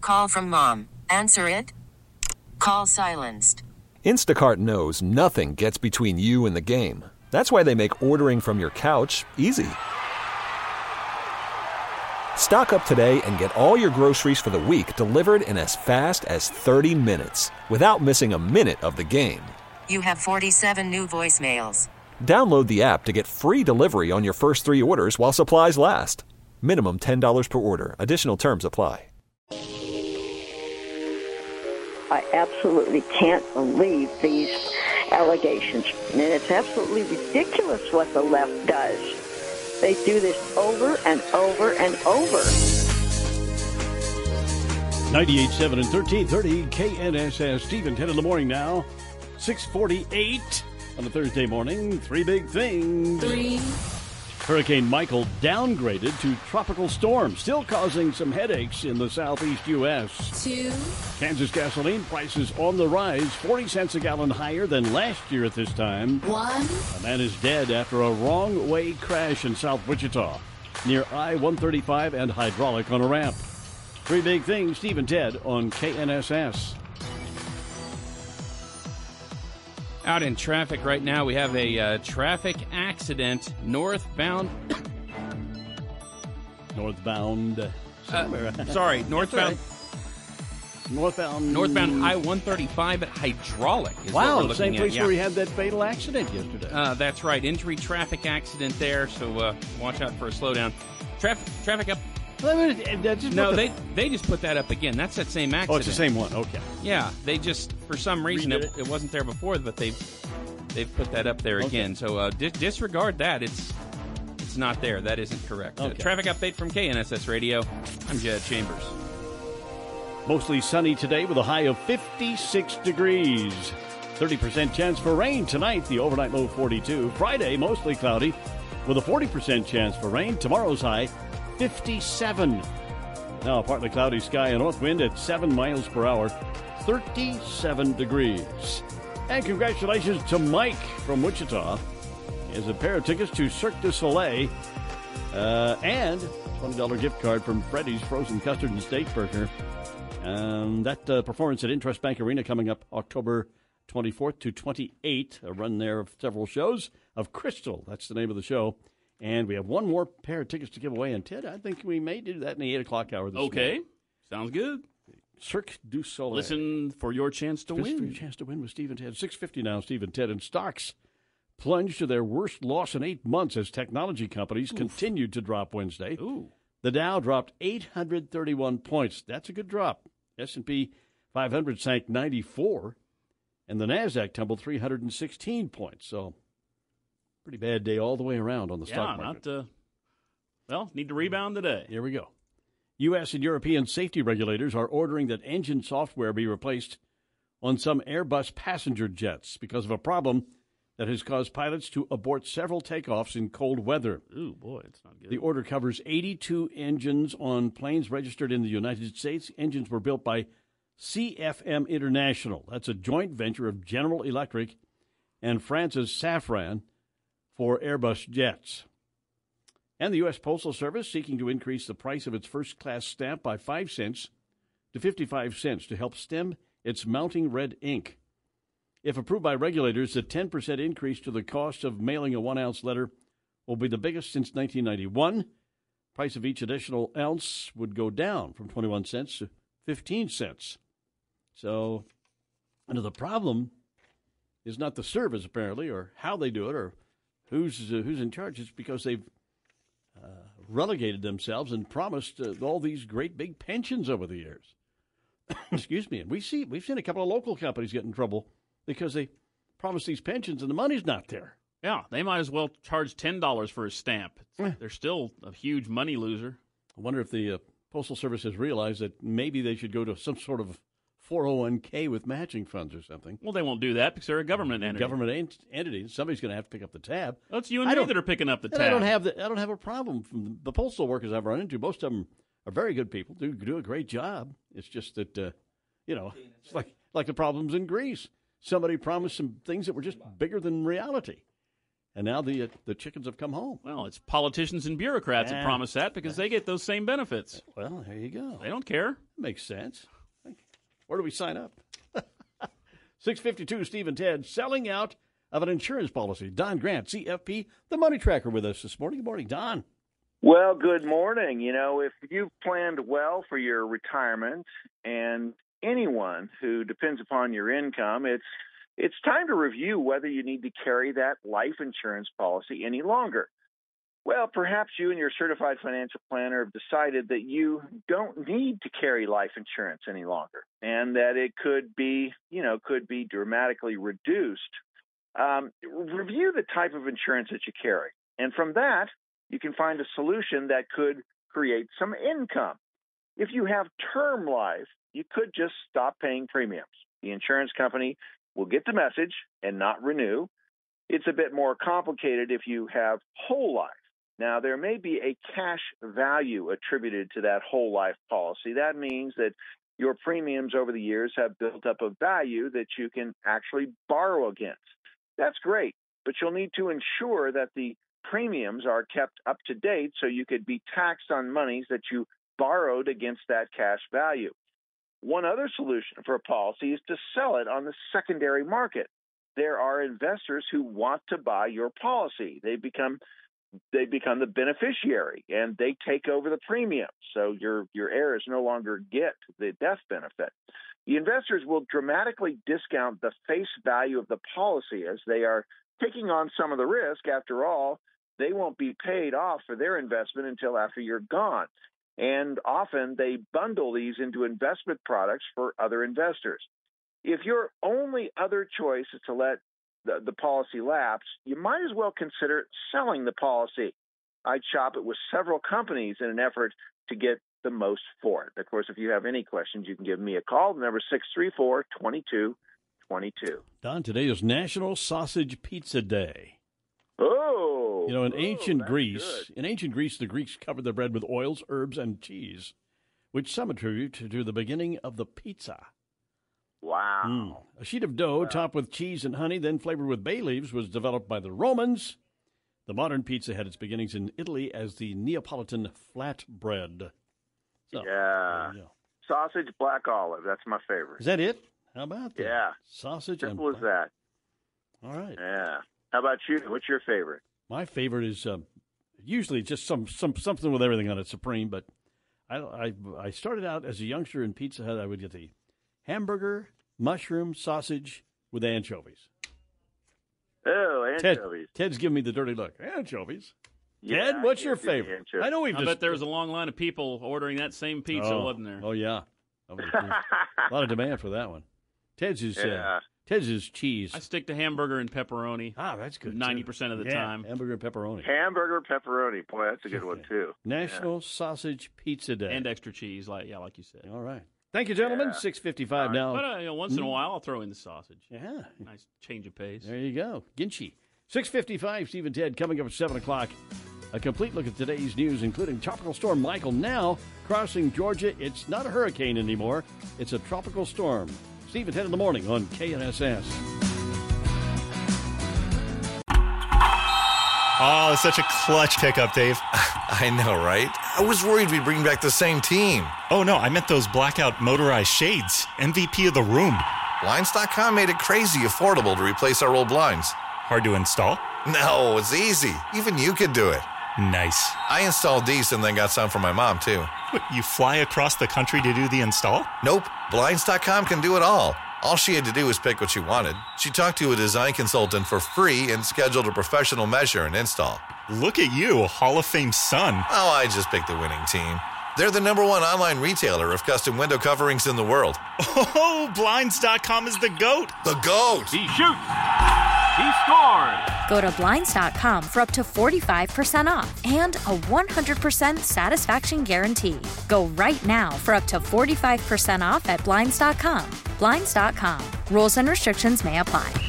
Call from mom. Answer it. Call silenced. Instacart knows nothing gets between you and the game. That's why they make ordering from your couch easy. Stock up today and get all your groceries for the week delivered in as fast as 30 minutes without missing a minute of the game. You have 47 new voicemails. Download the app to get free delivery on your first 3 orders while supplies last. Minimum $10 per order. Additional terms apply. I absolutely can't believe these allegations. And it's absolutely ridiculous what the left does. They do this over and over and over. 98.7 and 1330 KNSS. Steve and Ted in the morning now. 6:48 on a Thursday morning. 3 big things. 3. Hurricane Michael downgraded to tropical storm, still causing some headaches in the southeast U.S. 2. Kansas gasoline prices on the rise, 40 cents a gallon higher than last year at this time. 1. A man is dead after a wrong-way crash in South Wichita near I-135 and hydraulic on a ramp. 3 big things, Steve and Ted on KNSS. Out in traffic right now, we have a traffic accident northbound. Northbound. Northbound. Northbound I-135 at hydraulic. Is what we're Wow, looking same at. place Yeah. where we had that fatal accident yesterday. That's right. Injury traffic accident there, so watch out for a slowdown. Traffic up. No, they just put that up again. That's that same accident. Oh, it's the same one. Okay. Yeah, they just, for some reason, it wasn't there before, but they've put that up there again. So disregard that. It's not there. That isn't correct. Okay. Traffic update from KNSS Radio. I'm Jed Chambers. Mostly sunny today with a high of 56 degrees. 30% chance for rain tonight. The overnight low 42. Friday, mostly cloudy with a 40% chance for rain. Tomorrow's high 57. Now, partly cloudy sky and north wind at 7 miles per hour, 37 degrees. And congratulations to Mike from Wichita. He has a pair of tickets to Cirque du Soleil and $20 gift card from Freddy's Frozen Custard and Steak Burger. That performance at Intrust Bank Arena coming up October 24th to 28th. A run there of several shows of Crystal. That's the name of the show. And we have one more pair of tickets to give away. And, Ted, I think we may do that in the 8 o'clock hour this morning. Okay. Sounds good. Cirque du Soleil. Listen for your chance to win. For your chance to win with Steve and Ted. 6:50 now, Steve and Ted. And stocks plunged to their worst loss in 8 months as technology companies continued to drop Wednesday. Ooh. The Dow dropped 831 points. That's a good drop. S&P 500 sank 94. And the NASDAQ tumbled 316 points. So, pretty bad day all the way around on the stock market. Need to rebound today. Here we go. U.S. and European safety regulators are ordering that engine software be replaced on some Airbus passenger jets because of a problem that has caused pilots to abort several takeoffs in cold weather. Ooh, boy, it's not good. The order covers 82 engines on planes registered in the United States. Engines were built by CFM International. That's a joint venture of General Electric and France's Safran for Airbus jets. And the U.S. Postal Service seeking to increase the price of its first-class stamp by 5 cents to 55 cents to help stem its mounting red ink. If approved by regulators, the 10% increase to the cost of mailing a 1-ounce letter will be the biggest since 1991. Price of each additional ounce would go down from 21 cents to 15 cents. So, the problem is not the service, apparently, or how they do it, or who's in charge. It's because they've relegated themselves and promised all these great big pensions over the years. Excuse me. And we've seen a couple of local companies get in trouble because they promised these pensions and the money's not there. Yeah, they might as well charge $10 for a stamp. They're still a huge money loser. I wonder if the Postal Service has realized that maybe they should go to some sort of 401k with matching funds or something. Well, they won't do that because they're a government entity. Government entity. Somebody's going to have to pick up the tab. Well, it's you and me that are picking up the tab. I don't have a problem from the postal workers I've run into. Most of them are very good people. Do a great job. It's just that it's like the problems in Greece. Somebody promised some things that were just bigger than reality. And now the chickens have come home. Well, it's politicians and bureaucrats that promise that because they get those same benefits. Well, there you go. They don't care. Makes sense. Where do we sign up? 652, Steve and Ted, selling out of an insurance policy. Don Grant, CFP, the Money Tracker, with us this morning. Good morning, Don. Well, good morning. You know, if you've planned well for your retirement, and anyone who depends upon your income, it's time to review whether you need to carry that life insurance policy any longer. Well, perhaps you and your certified financial planner have decided that you don't need to carry life insurance any longer, and that it could be dramatically reduced. Review the type of insurance that you carry, and from that, you can find a solution that could create some income. If you have term life, you could just stop paying premiums. The insurance company will get the message and not renew. It's a bit more complicated if you have whole life. Now, there may be a cash value attributed to that whole life policy. That means that your premiums over the years have built up a value that you can actually borrow against. That's great, but you'll need to ensure that the premiums are kept up to date so you could be taxed on monies that you borrowed against that cash value. One other solution for a policy is to sell it on the secondary market. There are investors who want to buy your policy. They become the beneficiary, and they take over the premium, so your heirs no longer get the death benefit. The investors will dramatically discount the face value of the policy as they are taking on some of the risk. After all, they won't be paid off for their investment until after you're gone. And often they bundle these into investment products for other investors. If your only other choice is to let the policy lapse, you might as well consider selling the policy. I'd shop it with several companies in an effort to get the most for it. Of course, if you have any questions, you can give me a call. The number is 634-2222. Don, today is National Sausage Pizza Day. Oh, in ancient Greece, the Greeks covered their bread with oils, herbs, and cheese, which some attribute to the beginning of the pizza. Wow. A sheet of dough topped with cheese and honey, then flavored with bay leaves, was developed by the Romans. The modern pizza had its beginnings in Italy as the Neapolitan flatbread. So, yeah. Sausage, black olive. That's my favorite. Is that it? How about that? Yeah. Sausage Simple and as that. All right. Yeah. How about you? What's your favorite? My favorite is usually just something with everything on it, supreme. But I started out as a youngster in Pizza Hut. I would get the hamburger, mushroom, sausage with anchovies. Oh, anchovies. Ted's giving me the dirty look. Anchovies. Yeah, Ted, what's your favorite? I know I bet there was a long line of people ordering that same pizza, wasn't there? Oh, yeah. A lot of demand for that one. Ted's is cheese. I stick to hamburger and pepperoni. Ah, that's good. 90% of the time. Hamburger and pepperoni. Hamburger, pepperoni. Boy, that's a good one, too. National Sausage Pizza Day. And extra cheese, like you said. All right. Thank you, gentlemen. 6:55 now. But once in a while, I'll throw in the sausage. Yeah. Nice change of pace. There you go. Ginchi. 6:55, Steve and Ted coming up at 7 o'clock. A complete look at today's news, including Tropical Storm Michael now crossing Georgia. It's not a hurricane anymore. It's a tropical storm. Steve and Ted in the morning on KNSS. Oh, such a clutch pickup, Dave. I know, right? I was worried we'd bring back the same team. Oh, no, I meant those blackout motorized shades. MVP of the room. Blinds.com made it crazy affordable to replace our old blinds. Hard to install? No, it's easy. Even you could do it. Nice. I installed these and then got some for my mom, too. What, you fly across the country to do the install? Nope. Blinds.com can do it all. All she had to do was pick what she wanted. She talked to a design consultant for free and scheduled a professional measure and install. Look at you, a Hall of Fame son. Oh, I just picked the winning team. They're the #1 online retailer of custom window coverings in the world. Oh, Blinds.com is the GOAT. The GOAT. He shoots. He scores. Go to Blinds.com for up to 45% off and a 100% satisfaction guarantee. Go right now for up to 45% off at Blinds.com. Blinds.com. Rules and restrictions may apply.